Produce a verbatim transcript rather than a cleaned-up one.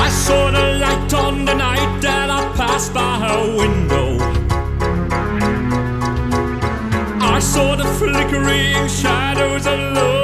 I saw the light on the night that I passed by her window. I saw the flickering shadows of love